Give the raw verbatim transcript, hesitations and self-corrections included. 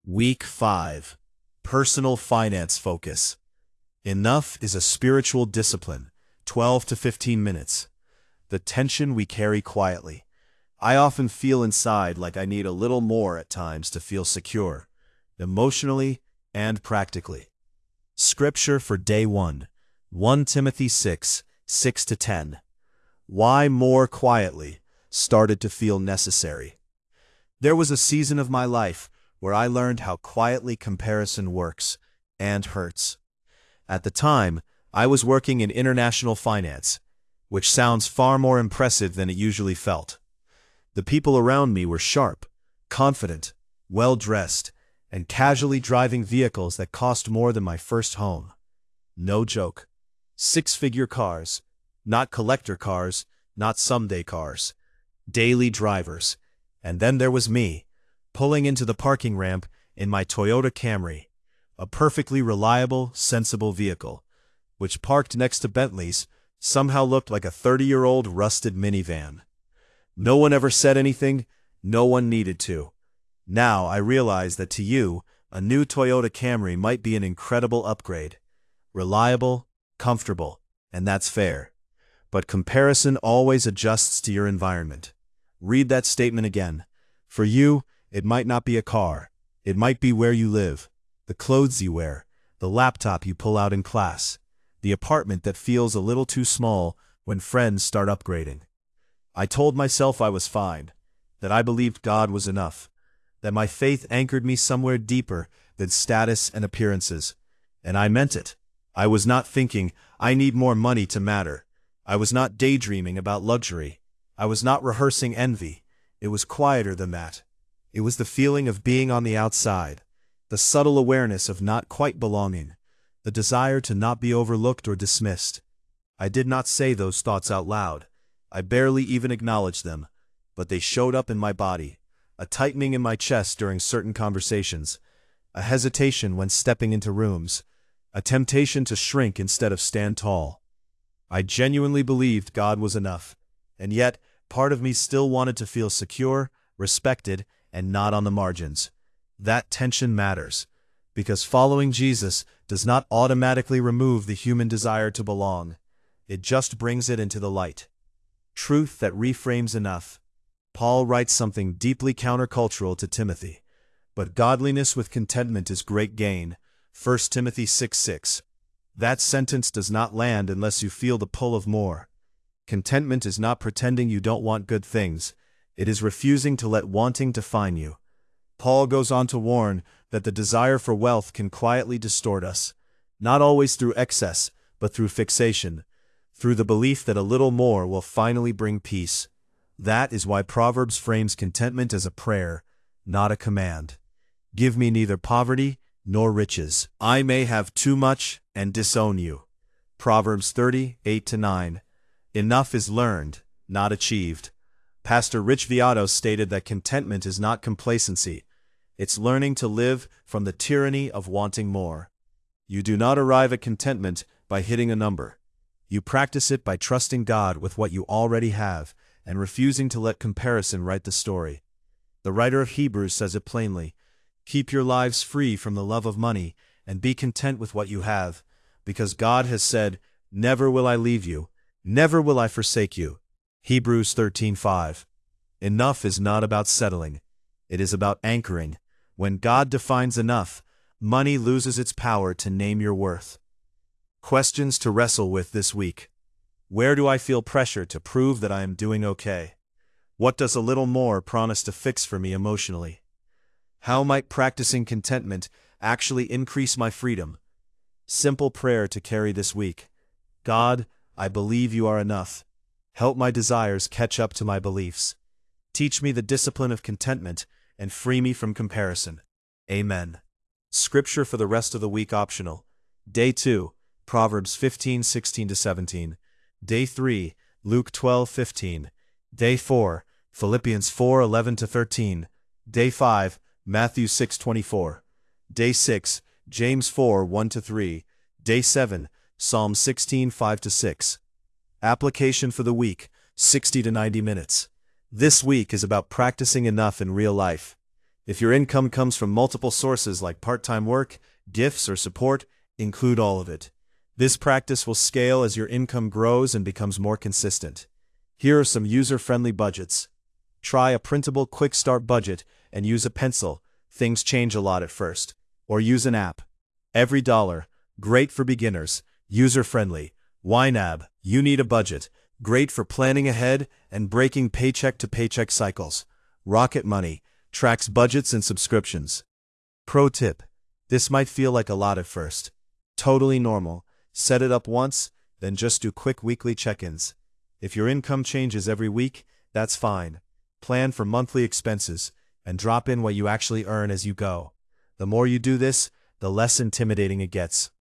Week five. Personal Finance Focus. Enough is a spiritual discipline, twelve to fifteen minutes. The tension we carry quietly. I often feel inside like I need a little more at times to feel secure, emotionally and practically. Scripture for day one, First Timothy six, six to ten. Why more quietly started to feel necessary. There was a season of my life where I learned how quietly comparison works and hurts. At the time, I was working in international finance, which sounds far more impressive than it usually felt. The people around me were sharp, confident, well-dressed, and casually driving vehicles that cost more than my first home. No joke. Six-figure cars, not collector cars, not someday cars. Daily drivers. And then there was me, pulling into the parking ramp in my Toyota Camry, a perfectly reliable, sensible vehicle, which parked next to Bentleys somehow looked like a thirty-year-old rusted minivan. No one ever said anything, no one needed to. Now I realize that to you, a new Toyota Camry might be an incredible upgrade. Reliable, comfortable, and that's fair. But comparison always adjusts to your environment. Read that statement again. For you, it might not be a car. It might be where you live, the clothes you wear, the laptop you pull out in class, the apartment that feels a little too small when friends start upgrading. I told myself I was fine, that I believed God was enough, that my faith anchored me somewhere deeper than status and appearances. And I meant it. I was not thinking, I need more money to matter. I was not daydreaming about luxury. I was not rehearsing envy. It was quieter than that. It was the feeling of being on the outside, the subtle awareness of not quite belonging, the desire to not be overlooked or dismissed. I did not say those thoughts out loud. I barely even acknowledged them, but they showed up in my body, a tightening in my chest during certain conversations, a hesitation when stepping into rooms, a temptation to shrink instead of stand tall. I genuinely believed God was enough, and yet part of me still wanted to feel secure, respected, and not on the margins. That tension matters, because following Jesus does not automatically remove the human desire to belong. It just brings it into the light. Truth that reframes enough. Paul writes something deeply countercultural to Timothy. But godliness with contentment is great gain. First Timothy six six. That sentence does not land unless you feel the pull of more. Contentment is not pretending you don't want good things. It is refusing to let wanting define you. Paul goes on to warn that the desire for wealth can quietly distort us, not always through excess, but through fixation, through the belief that a little more will finally bring peace. That is why Proverbs frames contentment as a prayer, not a command. Give me neither poverty nor riches. I may have too much and disown you. Proverbs thirty, eight to nine. Enough is learned, not achieved. Pastor Rich Viato stated that contentment is not complacency. It's learning to live from the tyranny of wanting more. You do not arrive at contentment by hitting a number. You practice it by trusting God with what you already have and refusing to let comparison write the story. The writer of Hebrews says it plainly. Keep your lives free from the love of money and be content with what you have, because God has said, never will I leave you, never will I forsake you. Hebrews thirteen five. Enough is not about settling. It is about anchoring. When God defines enough, money loses its power to name your worth. Questions to wrestle with this week. Where do I feel pressure to prove that I am doing okay? What does a little more promise to fix for me emotionally? How might practicing contentment actually increase my freedom? Simple prayer to carry this week. God, I believe you are enough. Help my desires catch up to my beliefs. Teach me the discipline of contentment and free me from comparison. Amen. Scripture for the rest of the week optional. Day two, Proverbs fifteen, sixteen to seventeen. Day three, Luke twelve, fifteen. Day four, Philippians four, eleven to thirteen. Day five, Matthew six, twenty-four. Day six, James four, one to three. Day seven, Psalm sixteen, five to six. Application for the week, sixty to ninety minutes. This week is about practicing enough in real life. If your income comes from multiple sources like part-time work, gifts, or support, include all of it. This practice will scale as your income grows and becomes more consistent. Here are some user-friendly budgets. Try a printable quick start budget and use a pencil. Things change a lot at first. Or use an app. Every dollar, great for beginners, user-friendly. YNAB, you need a budget, great for planning ahead and breaking paycheck-to-paycheck cycles. Rocket Money tracks budgets and subscriptions. Pro tip: this might feel like a lot at first. Totally normal. Set it up once, then just do quick weekly check-ins. If your income changes every week, that's fine. Plan for monthly expenses and drop in what you actually earn as you go. The more you do this, the less intimidating it gets.